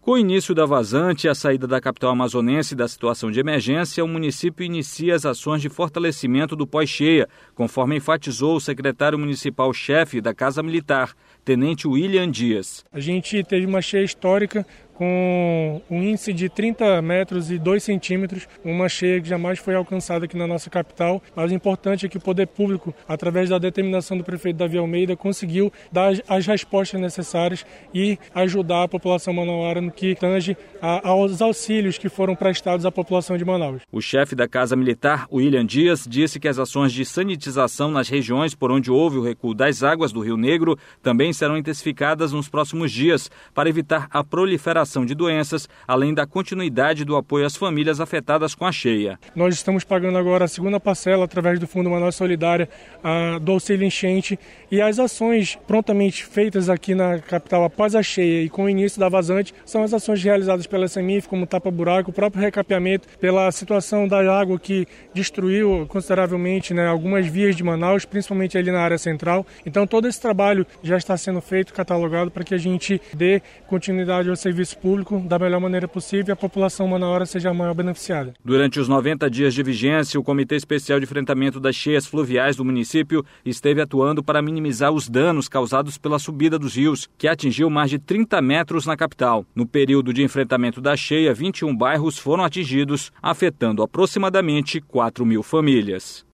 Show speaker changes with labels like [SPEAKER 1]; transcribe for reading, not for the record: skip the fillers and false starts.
[SPEAKER 1] Com o início da vazante e a saída da capital amazonense da situação de emergência, o município inicia as ações de fortalecimento do pós-cheia, conforme enfatizou o secretário municipal-chefe da Casa Militar, Tenente William Dias.
[SPEAKER 2] A gente teve uma cheia histórica com um índice de 30 metros e 2 centímetros, uma cheia que jamais foi alcançada aqui na nossa capital, mas o importante é que o poder público, através da determinação do prefeito Davi Almeida, conseguiu dar as respostas necessárias e ajudar a população manauara no que tange aos auxílios que foram prestados à população de Manaus.
[SPEAKER 1] O chefe da Casa Militar, William Dias, disse que as ações de sanitização nas regiões por onde houve o recuo das águas do Rio Negro também serão intensificadas nos próximos dias para evitar a proliferação de doenças, além da continuidade do apoio às famílias afetadas com a cheia.
[SPEAKER 2] Nós estamos pagando agora a segunda parcela através do Fundo Manaus Solidária do auxílio enchente, e as ações prontamente feitas aqui na capital após a cheia e com o início da vazante são as ações realizadas pela SEMIF, como tapa-buraco, o próprio recapeamento, pela situação da água que destruiu consideravelmente, algumas vias de Manaus, principalmente ali na área central. Então todo esse trabalho já está sendo feito, catalogado, para que a gente dê continuidade ao serviço público da melhor maneira possível e a população manauara seja a maior beneficiada.
[SPEAKER 1] Durante os 90 dias de vigência, o Comitê Especial de Enfrentamento das Cheias Fluviais do município esteve atuando para minimizar os danos causados pela subida dos rios, que atingiu mais de 30 metros na capital. No período de enfrentamento da cheia, 21 bairros foram atingidos, afetando aproximadamente 4.000 famílias.